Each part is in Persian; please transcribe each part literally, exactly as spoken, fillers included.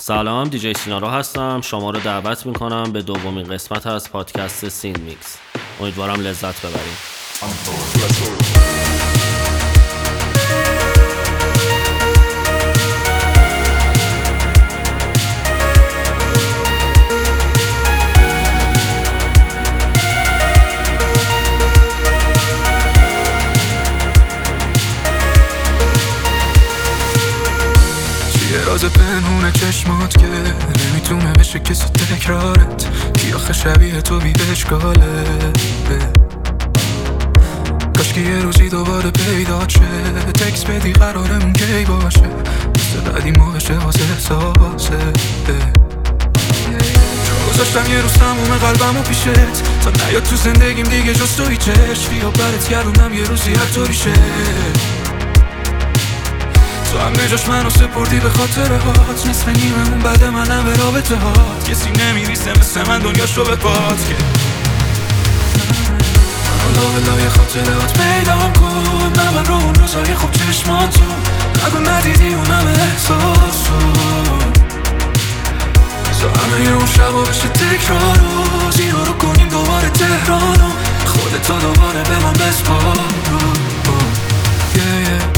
سلام، دیجی سینارو هستم. شما رو دعوت میکنم به دومین قسمت از پادکست سین میکس. امیدوارم لذت ببرید. راز پنهون چشمات که نمیتونه بشه کسی تکرارت، کی آخه شبیه تو بی اشکاله. کاش که یه روزی دوباره پیدا شه، تکس بدی قرارمون کی باشه، مثل بعدی ما بشه واسه احساسه. گذاشتم یه روز تموم قلبمو پیشت تا نیاد تو زندگیم دیگه جز تو هیچ عشقی، یا برات گردوندم یه روزی هر طوری شه. تو هم بجاش منو سپردی به خاطره هات، نصف نیممون بعد منم به رابطه هات. کسی نمیریسه مثل من دنیاشو به پات که حالا بلای خاطره هات پیدام کن، نه من رو اون روزای خوب چشماتو نگو ندیدی اونم احساسو. بزا همه اون شبا بشه تکرارو، زیرا رو کنیم دوباره تهرانو، خودتو دوباره به من بسپارو. yeah, yeah.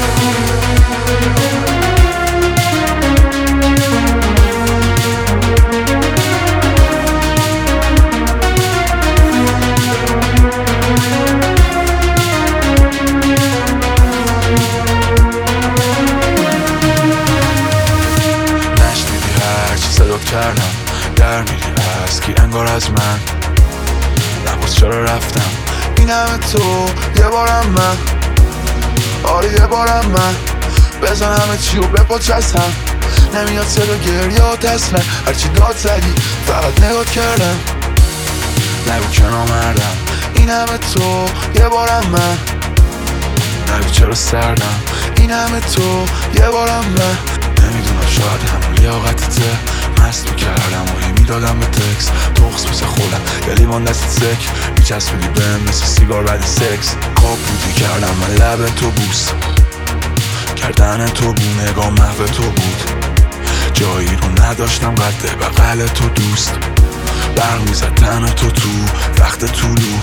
نشنیدی هر چی صدات کردم، در میری از کی انگار از من نباز چرا رفتم این همه تو یه بارم من، آره یه بارم من بزن همه چی و بپاچستم، نمیاد صدا گریات اصلا، هرچی داد زدی فقط نگات کردم، نگو که نامردم این همه تو یه بارم من، نگو چرا سردم این همه تو یه بارم من. نمیدونم شاید همون لیاقتته، مست میکردم و هی میدادم به تکس، تخص مثل خودم یه لیوان دست سک میچسبونی بهم مثل سیگار بعد سکس. خواب بودی کردم من لب تو بوس، کردن تو بو نگاه محو تو بود، جایی رو نداشتم قد بغل تو دوست، برق میزد تن تو تو وقت طولو،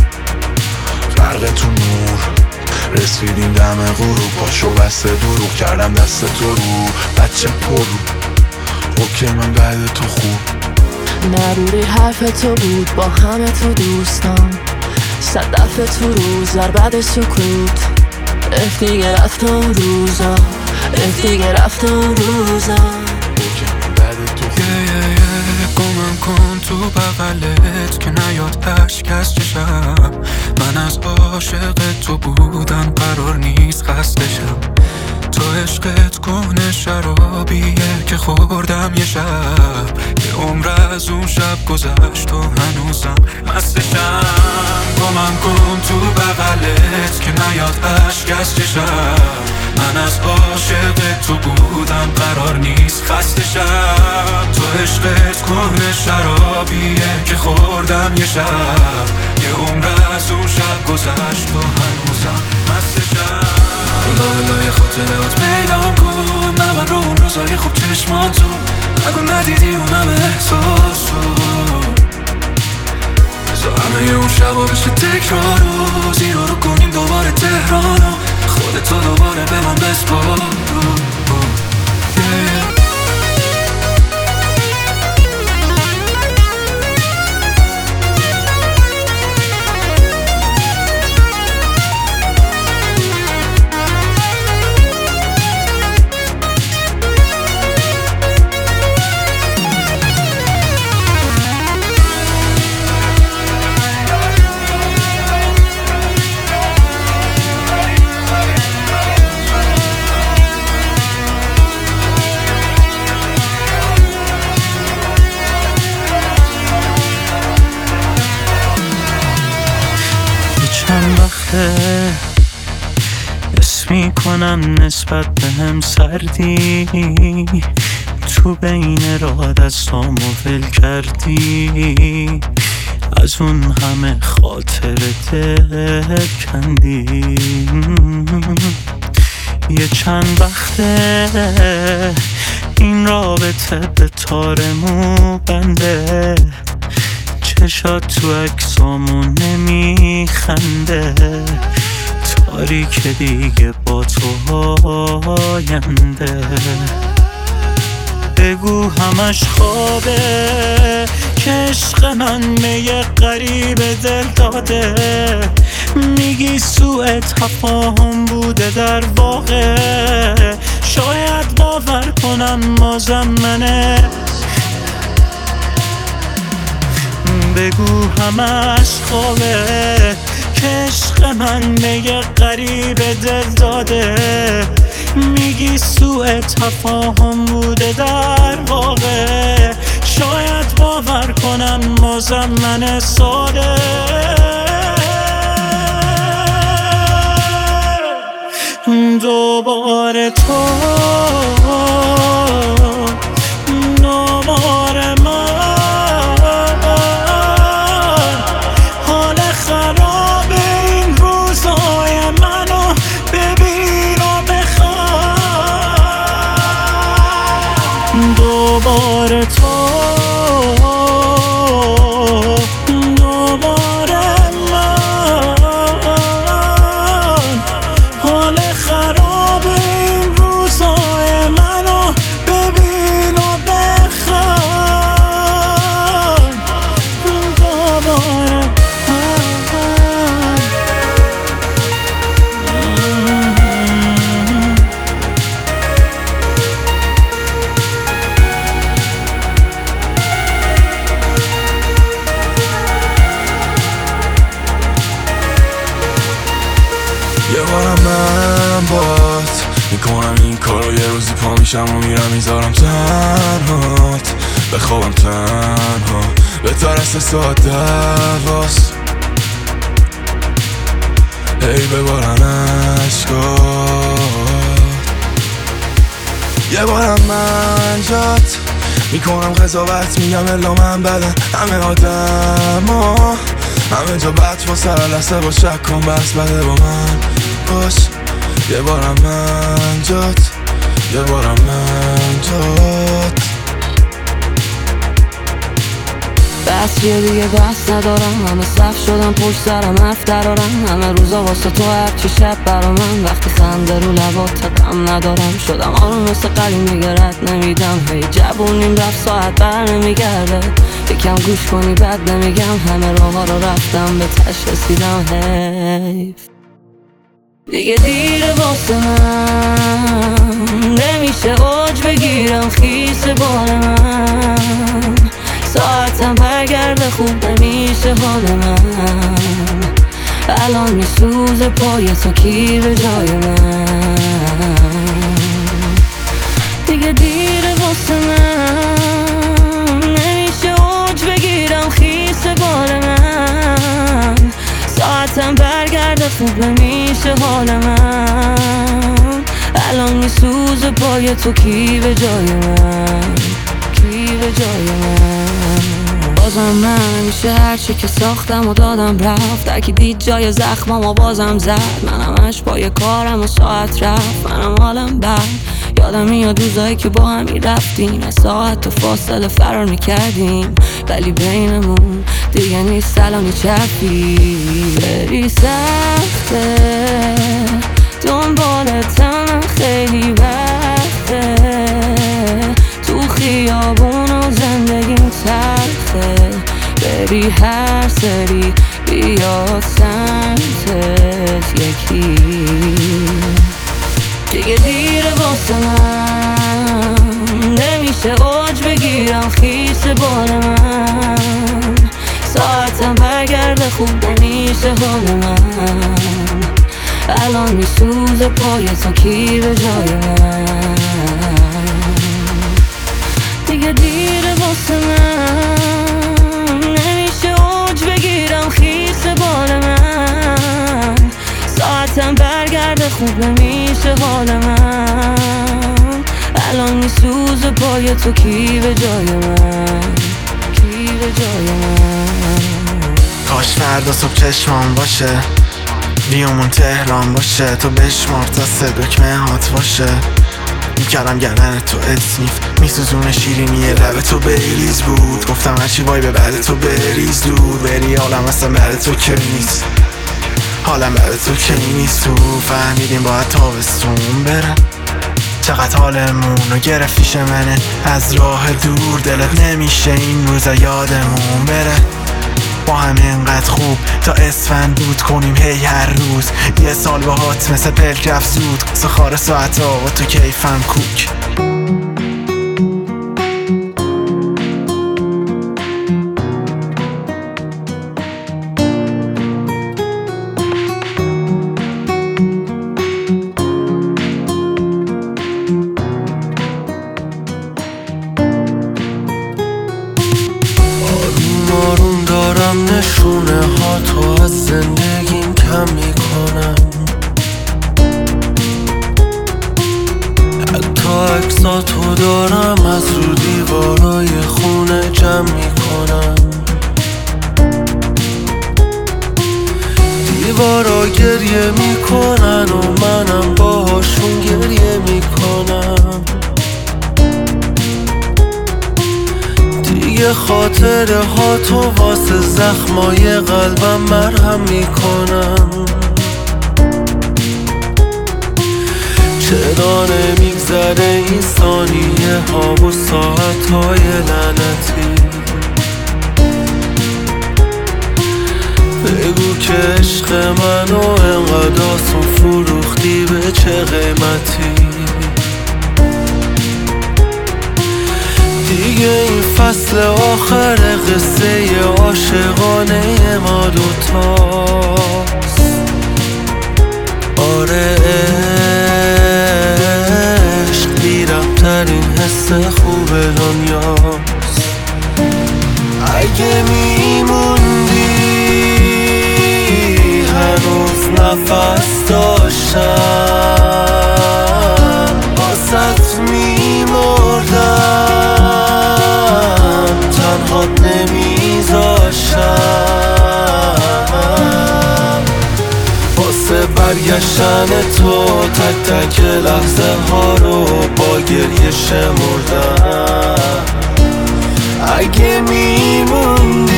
فرق تو نور رسیدیم دم غروب، پاشو بسته دروغ کردم دست تو رو بچه پرو. اوکی من بعد تو خوب نروری حرف تو بود با همه تو دوستان، صدف تو روز در بعد سکوت، اف دیگه رفت اون روزا، اف دیگه رفت اون روزا. اوکی من بعد تو خوب yeah, yeah, yeah. گمم کن تو بغلت که نیاد اشک از چشم، من از عاشق تو بودن قرار نیست خستشم. تو عشقت کهنه شرابیه که خوردم یه شب، یه عمر از اون شب گذشت و هنوزم مستشم. گمم کن تو بغلت که نیاد اشک از چشم، من از عاشق تو بودم قرار نیست خستشم. تو عشقت کهنه شرابیه که خوردم یه شب، یه عمر از اون شب گذشت و هنوزم مستشم. حالا بلای خاطرات پیدام کن، نه من رو اون روزای خوب چشماتو نگو ندیدی اونم احساسو. بزا همه اون شبا بشه تکرارو، زیرا رو کنیم دوباره تهرانو، خودتو دوباره به من بسپارو. چند وقته حس میکنم نسبت به هم سردی، تو بین راه دستامو ول کردی، از اون همه خاطر دل کندی. یه چند وقته این این رابطه به تارمو بنده، چشات تو عکسامون نمیخنده، تاریک دیگه با تو آینده. بگو همش خوابه که عشق من می غریب دل داده، میگی سوء تفاهم بوده در واقع، شاید باور کنم مازمنه. بگو همش خوابه که عشق من می غریب دل داده، میگی سوء تفاهم بوده در واقع، شاید باور کنم مازمن ساده. دوباره تو دوباره من، حال خراب این روزای منو ببین و بخواه. دوباره تو دوباره من، حال خراب این روزای منو ببین و بخواه. دوباره یه بارم من بات میکنم این کارو، یه روزی پا میشم و میرم میذارم تنهات، بخوابم تنها بهتر از ساعت درواست. هی ببارن عشقات، یه بارم من جات میکنم قضاوت، میگم الا من بدن همه آدم ها، همه جا بد با سر لحظه با شک کن بس بده با من باش. یه بارم من جات، یه بارم من جات. بس یه دیگه بس ندارم، همه صف شدم پشت سرم حرف درارم، همه روزا واسه تو هرچی شب برا من، وقتی خنده رو لبات غم ندارم، شدم آروم مثل قلیم دیگه رد نمیدم، هی جوونیم رفت ساعت بر نمیگرده، یکم گوش کنی بد نمیگم، همه راه ها رو رفتم به تش رسیدم، حیف دیگه دیره واسه من، نمیشه اوج بگیرم خیس بال من، ساعتم برگرده خوب نمیشه حال من، الان میسوزه پای تو کی به جای من، دیگه دیره واسه من، نمیشه اوج بگیرم خیس بال من، ساعتم برگرده خوب نمیشه حال من، الان میسوزه پای تو کی به جای من، کی به جای من. بازم من میشه هرچی که ساختم و دادم رفت، درکی دید جای زخمم و بازم زد، من همش پای کارم و ساعت رفت، منم حالم بد، یادم میاد روزایی که با همی رفتیم، از ساعت و فاصله فرار میکردیم، ولی بینمون دیگه نیست الانی چپی، بری سخته دنبالتم خیلی وقته، تو خیابون و زندگیم تلخه، بری هر سری بیاد سمتت یکی، دیگه دیره واسه من، نمیشه اوج بگیرم خیس بال من، ساعتم برگرده خوب نمیشه حال من، الان میسوزه پای تو کی به جای من، دیگه دیره واسه من، نمیشه اوج بگیرم خیس بال من، ساعتم برگرده خوب نمیشه حال من، الان میسوزه پای تو کی به جای من، کی به جای من. کاش فردا صبح چشمام باشه، بیامون تهران باشه، تو بشمار تا سه دکمه هات باشه، میکردم گردن تو اسنیف، میسوزون شیرینی لب تو بریز بود. گفتم هرچی وای به بعد تو بریز دور بری، حالم اصلا بعد تو که نیست، حالم بعد تو که نیست. تو فهمیدیم باید تابستون برم، چقدر حالمون رو گرفتیش منه از راه دور. دلت نمیشه این روزا یادمون بره، با هم اینقدر خوب تا اسفند بود کنیم هی هر روز. یه سال باهات مثل پلک رفت زود، سخار ساعت ها و تو کیفم کوک. آروم دارم نشونه ها تو از زندگیم کم میکنم، حتی عکساتو دارم از رو دیوارای خونه جمع میکنم. دیوارا گریه میکنن و منم باهاشون گریه میکنم. دیگه خاطره ها تو واسه زخمای قلبم مرهم میکنم. چرا نمیگذره این ثانیه ها و ساعت های لعنتی؟ بگو که عشق منو انقدر آسون فروختی به چه قیمتی؟ دیگه این فصل آخر قصه عاشقانه ما دوتاست. آره عشق بی‌ربط‌ترین حس خوب دنیاست. اگه میموندی هنوز نفس داشتم، باست میمردم، تنهات نمیذاشتم. واسه برگشتن تو تک تک لحظه ها رو با گریه شمردم. اگه میموندی،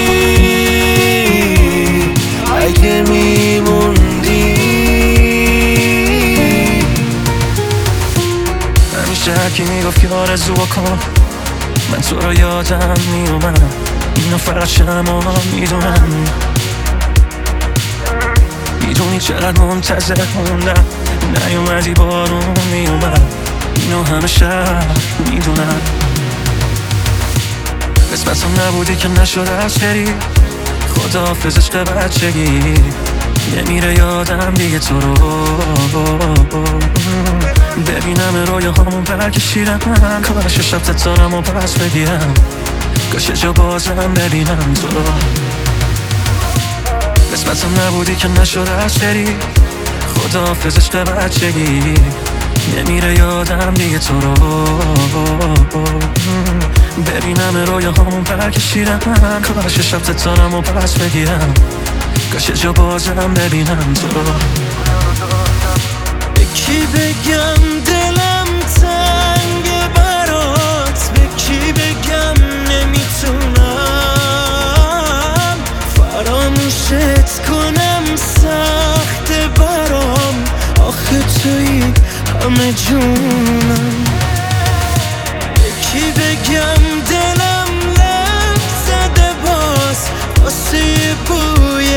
اگه میموندی. همیشه هرکی میگفت که آرزو کن، من تو رو یادم میومد، اینو فقط شما میدونم. میدونی چقدر منتظر موندم، نیومدی بارون میومد، اینو همه شب میدونم. قسمتم نبودی که نشد از بری، خداحافظ عشق بچگی. نمیره یادم دیگه تو رو، ببینم رویاهامون برکشیدم. کاش شب تتارم و پس بگیرم، کاش جا بازم ببینم تو رو. قسمتم نبودی که نشد از بری، خداحافظ عشق بچگی. نمیره یادم دیگه تو رو، ببینم رویاهامون برکشیدم. کاش شب تتارم و پس بگیرم، کاش جا بازم ببینم تو رو. به کی بگم دلم تنگه برات، به کی بگم نمیتونم. فراموشت کنم سخته برام، آخه توی همه جونم. به کی بگم دلم لب زده باز واسه بوی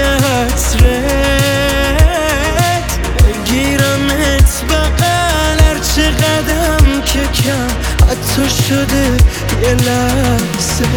عطرت، بگیرمت بغل هر چه قدم که کم حتی شده یه لحظه.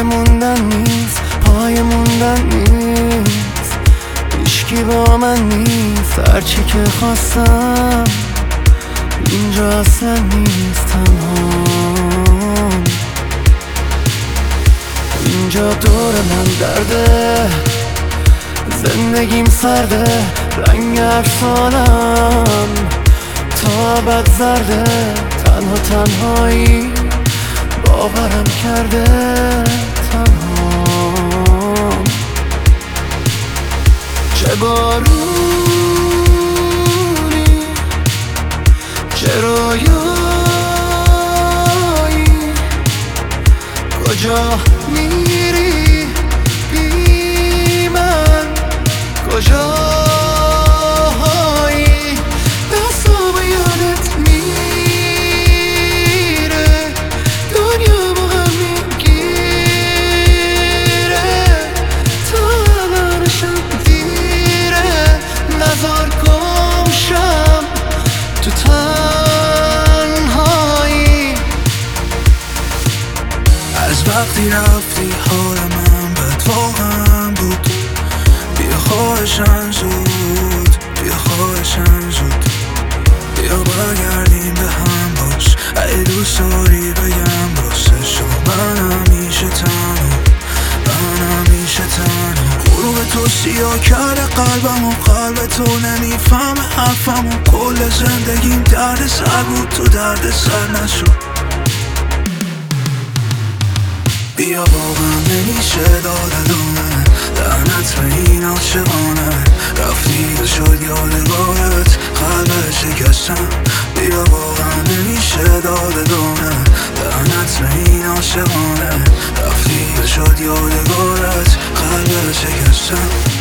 موندن نیست، پای موندن نیست، هیچکی با من نیست. هرچی که خواستم اینجا اصلا نیست، تنهام. اینجا دور من درده، زندگیم سرده، رنگ افسانم تا بد زرده. تنها تنهایی باورم کرده، تنهام. چه بارونی، چه رویایی، کجا میری بی من، کجایی؟ دستم یادت میره، دنیا با هم میگیره، تا الانشم دیره. نزار گم شم تو تنهایی. از وقتی رفتی حال من بد واقعا بود. بیا خواهشن زود، بیا خواهشن زود، بیا برگردیم به هم باش. اگه دوست داری بگم واسه شو من همیشه تنها، من همیشه تنها. غروب تو سیاه کرده قلبم و قلب تو نمیفهم حرفم و کل زندگیم درد سر بود، تو درد سر نشو. بیا واقعا نمیشه داد ادامه، لعنت به این عاشقانه. رفتی و شد یادگارت، قلب شکستم. بیا واقعا نمیشه داد ادامه، لعنت به این عاشقانه. رفتی و شد یادگارت، قلب شکستم.